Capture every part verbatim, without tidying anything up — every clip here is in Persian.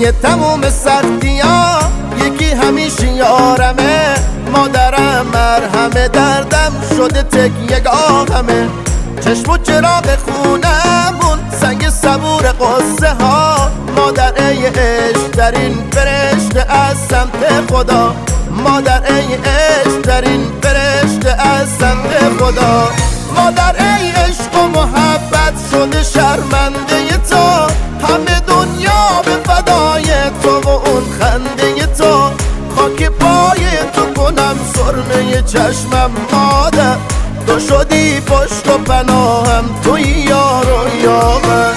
توی تموم سختی ها یکی همیشه یارمه. مادرم مرهم دردم شده تکیه گاهمه. چشم و چراغ خونمون سنگ صبور قصه ها. مادر ای عشق ترین فرشته از سمت خدا. مادر ای عشق ترین فرشته از سمت خدا. مادر ای عشق و محبت شده شرمنده تو. همه دنیا به فدای تو و اون خنده تو. خاک پای تو کنم سرمه چشمم مادر. تو شدی پشت و پناهم توی یار و یاور.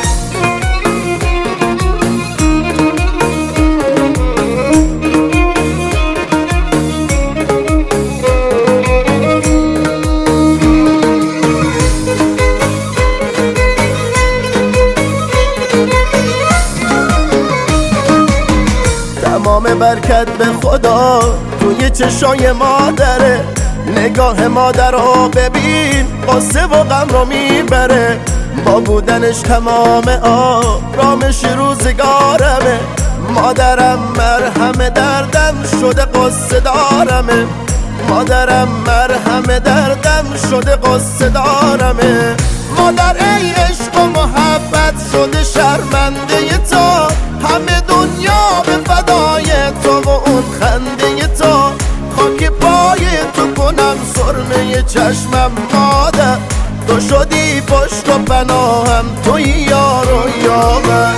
تمام برکت به خدا توی چشای مادره. نگاه مادر رو ببین قصه و غم رو میبره. با بودنش تمام آرامش روزگارمه. مادرم مرهم دردم شده قصه دارمه. مادرم مرهم دردم شده قصه دارمه. مادر ای عشق و محبت شده شرمنده تو. همه دنیا به فدای تو و اون خنده تو. خاک پای تو کنم سرمه چشمم مادر. تو شدی پشت و پناهم توی یار و یاور.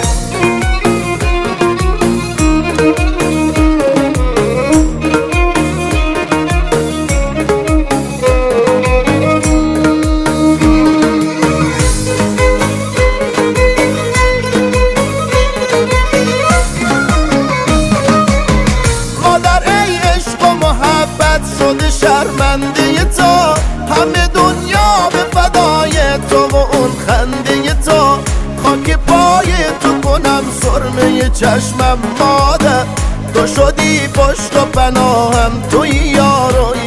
شده شرمنده تو. همه دنیا به فدای تو و اون خنده تو. خاک پای تو کنم سرمه چشمم مادر. تو شدی پشت و پناهم توی یار و